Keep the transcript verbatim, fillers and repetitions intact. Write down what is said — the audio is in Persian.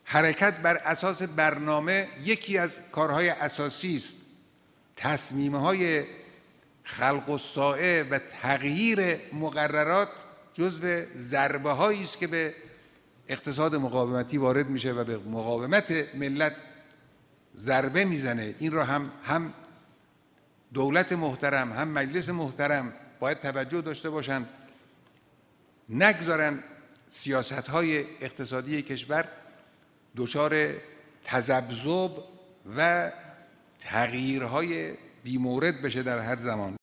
حرکت بر اساس برنامه یکی از کارهای اساسی است. تصمیم‌های خلق الساعه و تغییر مقررات جزو ضربه‌هایی است که به اقتصاد مقاومتی وارد میشه و به مقاومت ملت ضربه میزنه. این را هم هم دولت محترم هم مجلس محترم باید توجه داشته باشند، نگذارن سیاست‌های اقتصادی کشور دچار تذبذب و تغییرهای بی‌مورد بشه در هر زمان.